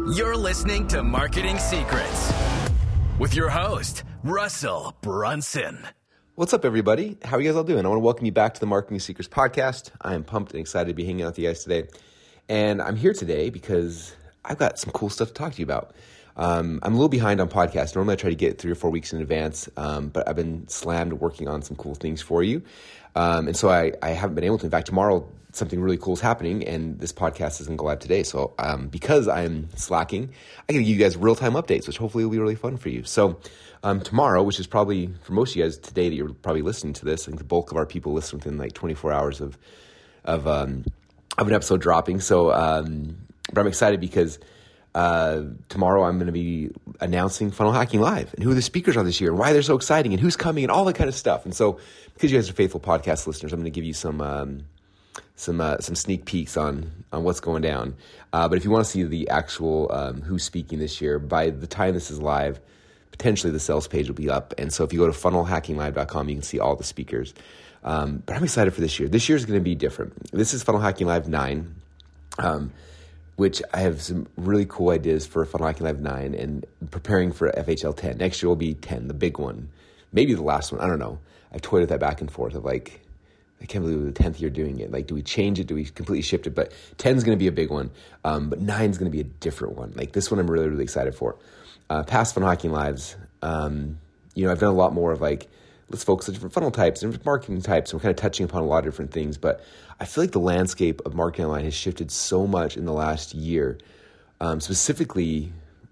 You're listening to Marketing Secrets with your host, Russell Brunson. What's up, everybody? How are you guys all doing? I want to welcome you back to the Marketing Secrets podcast. I am pumped and excited to be hanging out with you guys today. And I'm here today because I've got some cool stuff to talk to you about. I'm a little behind on podcasts. Normally I try to get 3 or 4 weeks in advance, but I've been slammed working on some cool things for you. And so I haven't been able to. In fact, tomorrow something really cool is happening, and this podcast is going to go live today. So because I'm slacking, I can give you guys real-time updates, which hopefully will be really fun for you. So tomorrow, which is probably for most of you guys today that you're probably listening to this, I think the bulk of our people listen within like 24 hours of an episode dropping. So, but I'm excited because tomorrow I'm going to be announcing Funnel Hacking Live and who the speakers are this year and why they're so exciting and who's coming and all that kind of stuff. And so because you guys are faithful podcast listeners, I'm going to give you some sneak peeks on what's going down. But if you want to see the actual who's speaking this year, by the time this is live, potentially the sales page will be up. And so if you go to funnelhackinglive.com, you can see all the speakers. But I'm excited for this year. This year is going to be different. This is Funnel Hacking Live 9, which I have some really cool ideas for Funnel Hacking Live 9 and preparing for FHL 10. Next year will be 10, the big one. Maybe the last one. I don't know. I've toyed with that back and forth of like, I can't believe we're the 10th year doing it. Like, do we change it? Do we completely shift it? But 10 is going to be a big one. But 9 is going to be a different one. Like this one I'm really, really excited for. Past Funnel Hacking Lives, I've done a lot more of like, let's focus on different funnel types, different marketing types. And we're kind of touching upon a lot of different things. But I feel like the landscape of marketing online has shifted so much in the last year, completely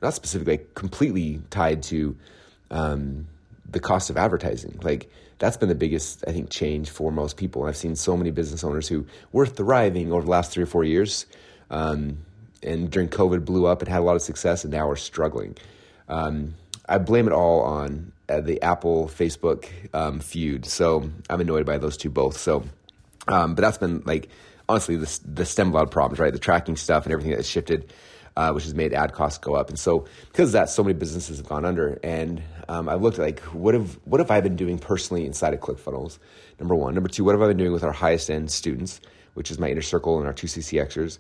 tied to the cost of advertising. Like that's been the biggest, I think, change for most people. And I've seen so many business owners who were thriving over the last 3 or 4 years, and during COVID blew up and had a lot of success, and now are struggling. I blame it all on the Apple Facebook feud. So I'm annoyed by those two both. So, but that's been like, honestly, the stem of a lot of problems, right? The tracking stuff and everything that's shifted, which has made ad costs go up. And so because of that, so many businesses have gone under. And I've looked at like, what have I been doing personally inside of ClickFunnels? Number one. Number two, what have I been doing with our highest end students, which is my inner circle and our 2 CCXers?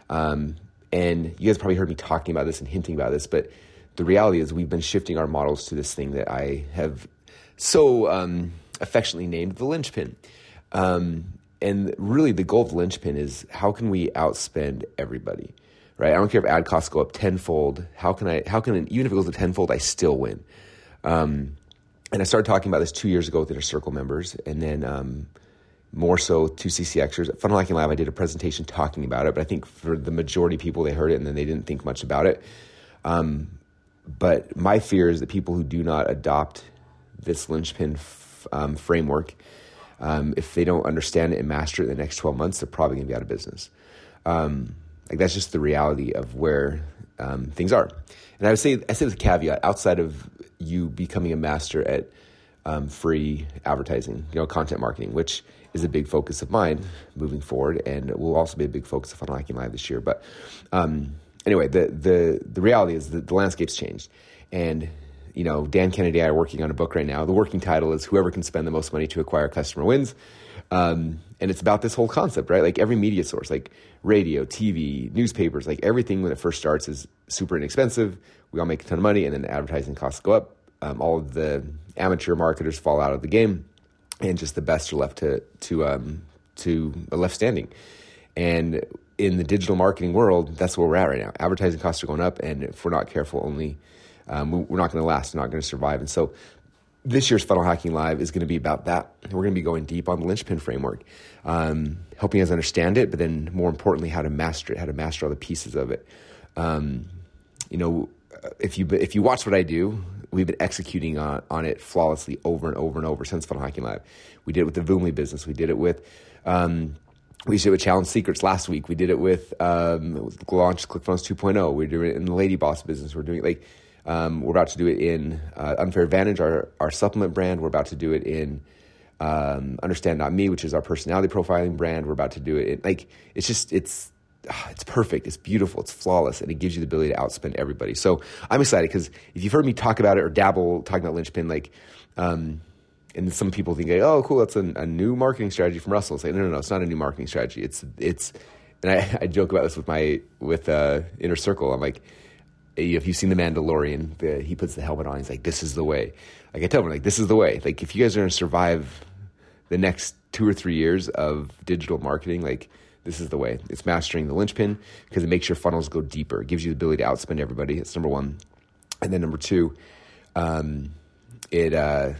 And you guys probably heard me talking about this and hinting about this, but the reality is we've been shifting our models to this thing that I have so affectionately named the linchpin. And really the goal of the linchpin is how can we outspend everybody, right? I don't care if ad costs go up tenfold. How can even if it goes to tenfold, I still win? And I started talking about this 2 years ago with Inner Circle members, and then more so 2 CCXers. At Funnel Hacking Live, I did a presentation talking about it, but I think for the majority of people, they heard it and then they didn't think much about it. But my fear is that people who do not adopt this linchpin framework, if they don't understand it and master it in the next 12 months, they're probably going to be out of business. Like that's just the reality of where things are. And I say with a caveat, outside of you becoming a master at free advertising, content marketing, which is a big focus of mine moving forward, and it will also be a big focus of Funnel Hacking Live this year. But anyway, the reality is that the landscape's changed. And, Dan Kennedy and I are working on a book right now. The working title is Whoever Can Spend the Most Money to Acquire Customer Wins. And it's about this whole concept, right? Like every media source, like radio, TV, newspapers, like everything when it first starts is super inexpensive. We all make a ton of money and then the advertising costs go up. All of the amateur marketers fall out of the game and just the best are left left standing. And in the digital marketing world, that's where we're at right now. Advertising costs are going up, and if we're not careful, we're not going to last, we're not going to survive. And so this year's Funnel Hacking Live is going to be about that. We're going to be going deep on the linchpin framework, helping us understand it, but then more importantly, how to master it, how to master all the pieces of it. If you watch what I do, we've been executing on it flawlessly over and over and over since Funnel Hacking Live. We did it with the Voomly business. We did it with we did it with Challenge Secrets last week. We did it with launch ClickFunnels 2.0. We're doing it in the Lady Boss business. We're doing it we're about to do it in Unfair Advantage, our supplement brand. We're about to do it in Understand.me, which is our personality profiling brand. We're about to do it in it's perfect. It's beautiful. It's flawless. And it gives you the ability to outspend everybody. So I'm excited because if you've heard me talk about it or dabble talking about linchpin, and some people think, oh, cool, that's a new marketing strategy from Russell. It's like, no, it's not a new marketing strategy. It's, and I joke about this with Inner Circle. I'm like, if you've seen The Mandalorian, he puts the helmet on. He's like, this is the way. Like I tell him, like, this is the way. Like if you guys are going to survive the next 2 or 3 years of digital marketing, like this is the way. It's mastering the linchpin because it makes your funnels go deeper. It gives you the ability to outspend everybody. It's number one. And then number two, the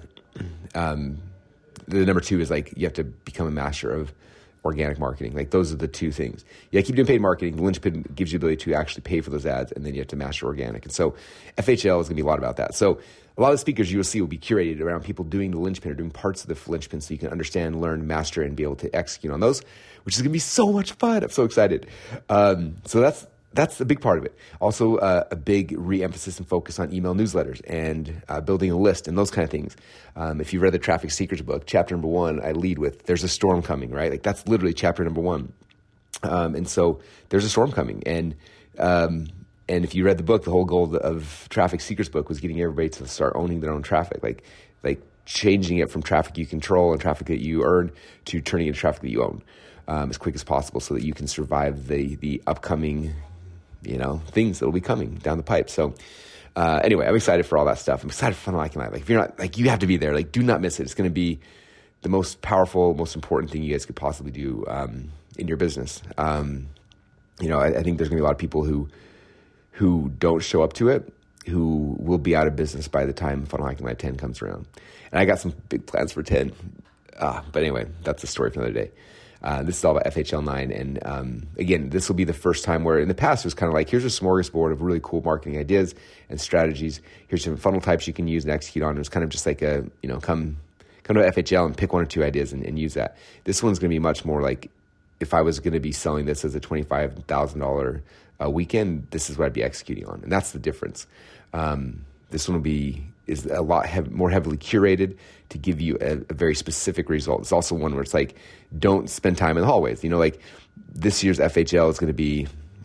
number two is like you have to become a master of organic marketing. Like those are the two things. Yeah, keep doing paid marketing. The linchpin gives you the ability to actually pay for those ads, and then you have to master organic. And so FHL is going to be a lot about that. So a lot of the speakers you will see will be curated around people doing the linchpin or doing parts of the linchpin so you can understand, learn, master, and be able to execute on those, which is going to be so much fun. I'm so excited. So that's a big part of it. Also, a big re-emphasis and focus on email newsletters and building a list and those kind of things. If you've read the Traffic Secrets book, chapter number 1, I lead with, there's a storm coming, right? Like that's literally chapter number 1. And so there's a storm coming. And if you read the book, the whole goal of Traffic Secrets book was getting everybody to start owning their own traffic, like changing it from traffic you control and traffic that you earn to turning it into traffic that you own as quick as possible so that you can survive the upcoming things that will be coming down the pipe. So anyway, I'm excited for all that stuff. I'm excited for Funnel Hacking Live. Like if you're not, like you have to be there. Like do not miss it. It's going to be the most powerful, most important thing you guys could possibly do in your business. I think there's going to be a lot of people who don't show up to it, who will be out of business by the time Funnel Hacking Live 10 comes around. And I got some big plans for 10. But anyway, that's a story for another day. This is all about FHL 9. And again, this will be the first time where in the past it was kind of like, here's a smorgasbord of really cool marketing ideas and strategies. Here's some funnel types you can use and execute on. It was kind of just like come to FHL and pick 1 or 2 ideas and use that. This one's going to be much more like if I was going to be selling this as a $25,000 a weekend, this is what I'd be executing on. And that's the difference. This one is a lot more heavily curated to give you a very specific result. It's also one where it's like, don't spend time in the hallways. Like this year's FHL is going to be,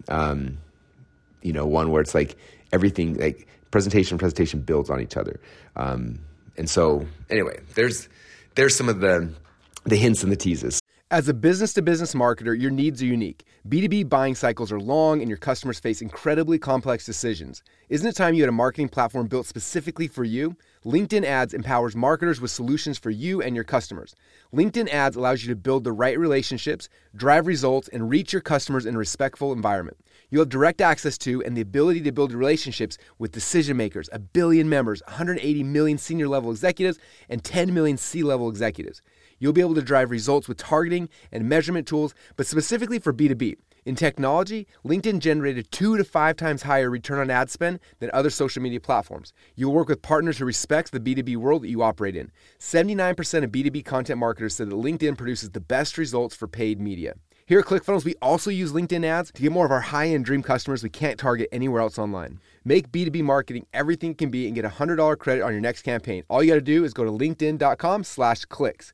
one where it's like everything, like presentation builds on each other. And so anyway, there's some of the hints and the teases. As a business-to-business marketer, your needs are unique. B2B buying cycles are long and your customers face incredibly complex decisions. Isn't it time you had a marketing platform built specifically for you? LinkedIn Ads empowers marketers with solutions for you and your customers. LinkedIn Ads allows you to build the right relationships, drive results, and reach your customers in a respectful environment. You'll have direct access to and the ability to build relationships with decision makers, 1 billion members, 180 million senior level executives, and 10 million C-level executives. You'll be able to drive results with targeting and measurement tools, but specifically for B2B. In technology, LinkedIn generated 2 to 5 times higher return on ad spend than other social media platforms. You'll work with partners who respect the B2B world that you operate in. 79% of B2B content marketers said that LinkedIn produces the best results for paid media. Here at ClickFunnels, we also use LinkedIn ads to get more of our high-end dream customers we can't target anywhere else online. Make B2B marketing everything it can be and get $100 credit on your next campaign. All you got to do is go to linkedin.com/clicks.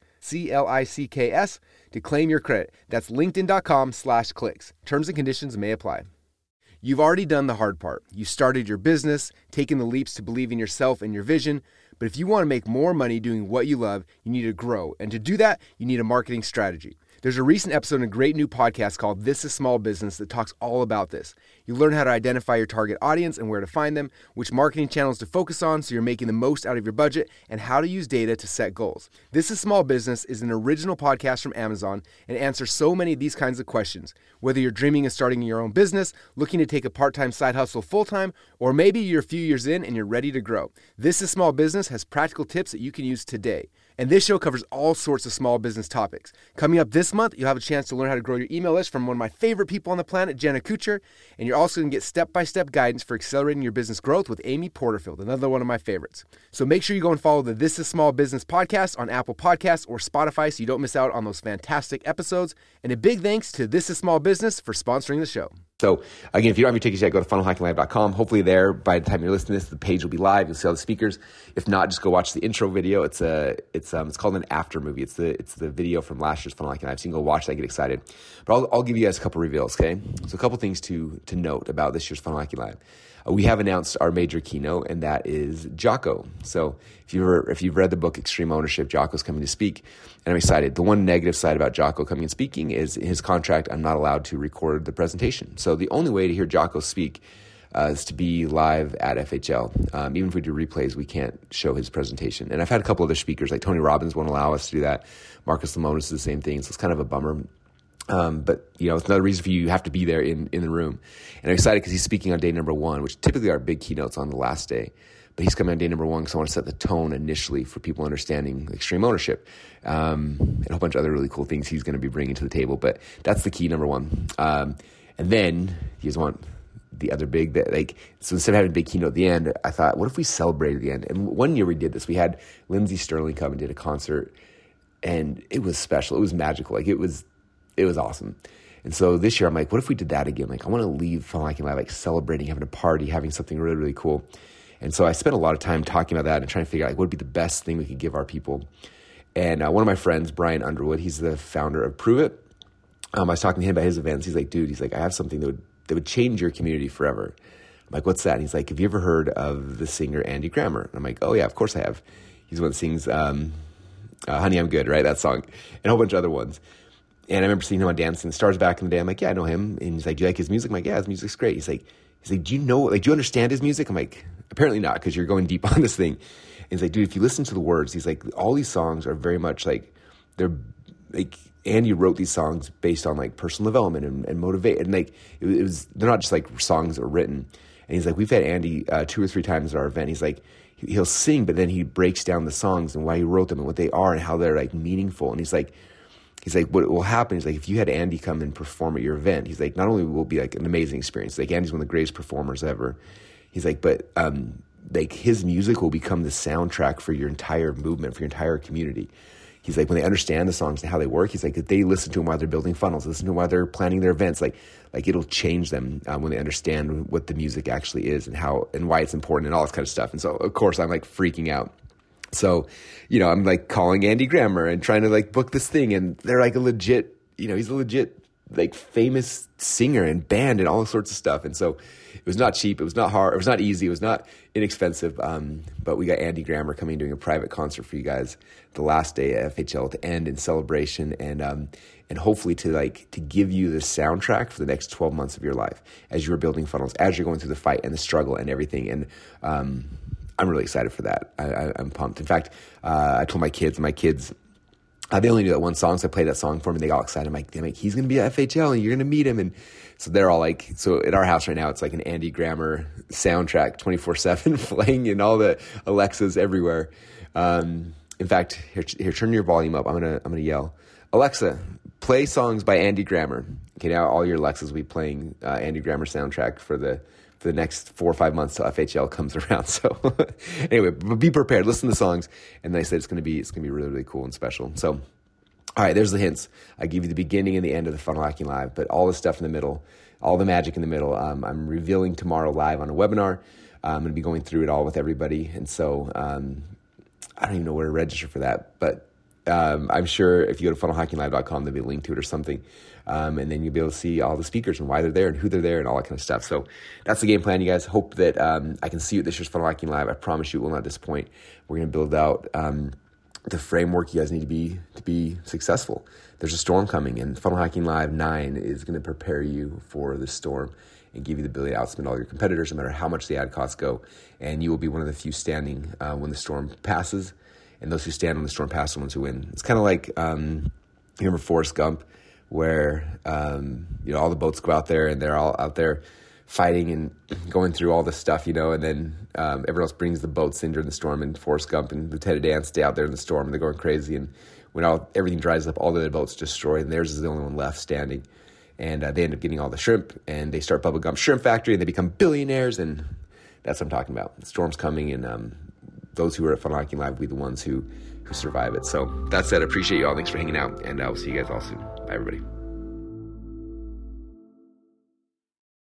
CLICKS to claim your credit. That's linkedin.com/clicks. Terms and conditions may apply. You've already done the hard part. You started your business, taken the leaps to believe in yourself and your vision. But if you want to make more money doing what you love, you need to grow. And to do that, you need a marketing strategy. There's a recent episode in a great new podcast called This is Small Business that talks all about this. You learn how to identify your target audience and where to find them, which marketing channels to focus on so you're making the most out of your budget, and how to use data to set goals. This is Small Business is an original podcast from Amazon and answers so many of these kinds of questions. Whether you're dreaming of starting your own business, looking to take a part-time side hustle full-time, or maybe you're a few years in and you're ready to grow. This is Small Business has practical tips that you can use today. And this show covers all sorts of small business topics. Coming up this month, you'll have a chance to learn how to grow your email list from one of my favorite people on the planet, Jenna Kutcher. And you're also going to get step-by-step guidance for accelerating your business growth with Amy Porterfield, another one of my favorites. So make sure you go and follow the This is Small Business podcast on Apple Podcasts or Spotify so you don't miss out on those fantastic episodes. And a big thanks to This is Small Business for sponsoring the show. So again, if you don't have your tickets yet, go to funnelhackinglive.com. Hopefully there, by the time you're listening to this, the page will be live. You'll see all the speakers. If not, just go watch the intro video. It's called an after movie. It's the video from last year's Funnel Hacking Live. So you can go watch that, get excited. But I'll give you guys a couple reveals, okay? So a couple things to note about this year's Funnel Hacking Live. We have announced our major keynote, and that is Jocko. So if you've read the book Extreme Ownership, Jocko's coming to speak, and I'm excited. The one negative side about Jocko coming and speaking is in his contract, I'm not allowed to record the presentation. So the only way to hear Jocko speak is to be live at FHL. Even if we do replays, we can't show his presentation. And I've had a couple other speakers, like Tony Robbins won't allow us to do that. Marcus Lemonis is the same thing. So it's kind of a bummer. But, it's another reason for you have to be there in the room. And I'm excited because he's speaking on day number 1, which typically are big keynotes on the last day. But he's coming on day number 1 because I want to set the tone initially for people understanding extreme ownership, and a whole bunch of other really cool things he's going to be bringing to the table. But that's the key, number 1. And then you just want the other big, so instead of having a big keynote at the end, I thought, what if we celebrated the end? And one year we did this. We had Lindsey Sterling come and did a concert, and it was special. It was magical. It was awesome. And so this year I'm like, what if we did that again? I want to leave Funnel Hacking Live, celebrating, having a party, having something really, really cool. And so I spent a lot of time talking about that and trying to figure out what would be the best thing we could give our people. And one of my friends, Brian Underwood, he's the founder of Prove It. I was talking to him about his events. He's like, dude, I have something that would change your community forever. I'm like, what's that? And he's like, have you ever heard of the singer Andy Grammer? And I'm like, oh yeah, of course I have. He's the one that sings Honey, I'm Good, right? That song. And a whole bunch of other ones. And I remember seeing him on Dancing the Stars back in the day. I'm like, yeah, I know him. And he's like, do you like his music? I'm like, yeah, his music's great. He's like, do you know, do you understand his music? I'm like, apparently not, because you're going deep on this thing. And he's like, dude, if you listen to the words, he's like, all these songs are very much they're Andy wrote these songs based on personal development and motivate. And they're not just songs that were written. And he's like, we've had Andy 2 or 3 times at our event. He's like, he'll sing, but then he breaks down the songs and why he wrote them and what they are and how they're meaningful. And he's like, what will happen is if you had Andy come and perform at your event, he's like, not only will it be an amazing experience, Andy's one of the greatest performers ever. He's like, but his music will become the soundtrack for your entire movement, for your entire community. He's like, when they understand the songs and how they work, he's like, they listen to them while they're building funnels, listen to them while they're planning their events. It'll change them when they understand what the music actually is and how and why it's important and all this kind of stuff. And so, of course, I'm freaking out. So, I'm calling Andy Grammer and trying to book this thing, and they're a legit, he's a legit famous singer and band and all sorts of stuff. And so it was not cheap, it was not hard, it was not easy, it was not inexpensive. But we got Andy Grammer coming doing a private concert for you guys the last day at FHL to end in celebration and hopefully to give you the soundtrack for the next 12 months of your life as you're building funnels, as you're going through the fight and the struggle and everything. And I'm really excited for that. I'm pumped. In fact, I told my kids, they only knew that one song, so I played that song for them, and they got excited. I'm like, he's going to be at FHL, and you're going to meet him. And so they're all so at our house right now, it's an Andy Grammer soundtrack 24/7 playing in all the Alexas everywhere. In fact, here, turn your volume up. I'm gonna yell, Alexa, play songs by Andy Grammer. Okay, now all your Alexas will be playing Andy Grammer soundtrack for the next 4 or 5 months till FHL comes around. So anyway, but be prepared. Listen to the songs. And they said it's going to be really, really cool and special. So, all right, there's the hints. I give you the beginning and the end of the Funnel Hacking Live, but all the stuff in the middle, all the magic in the middle, I'm revealing tomorrow live on a webinar. I'm going to be going through it all with everybody. And so I don't even know where to register for that, but I'm sure if you go to funnelhackinglive.com, there'll be a link to it or something. And then you'll be able to see all the speakers and why they're there and who they're there and all that kind of stuff. So that's the game plan, you guys. Hope that I can see you at this year's Funnel Hacking Live. I promise you it will not disappoint. We're going to build out the framework you guys need to be successful. There's a storm coming, and Funnel Hacking Live 9 is going to prepare you for the storm and give you the ability to outspend all your competitors, no matter how much the ad costs go. And you will be one of the few standing when the storm passes. And those who stand when the storm passes are the ones who win. It's kind of like, you remember Forrest Gump, where all the boats go out there and they're all out there fighting and going through all this stuff, and then everyone else brings the boats in during the storm, and Forrest Gump and Lieutenant Dan stay out there in the storm, and they're going crazy. And when everything dries up, all the other boats destroyed, and theirs is the only one left standing. And they end up getting all the shrimp, and they start Bubba Gump Shrimp Factory, and they become billionaires, and that's what I'm talking about. The storm's coming, and those who are at Funnel Hacking Live will be the ones who survive it. So that said, I appreciate you all. Thanks for hanging out, and I'll see you guys all soon. Bye, everybody.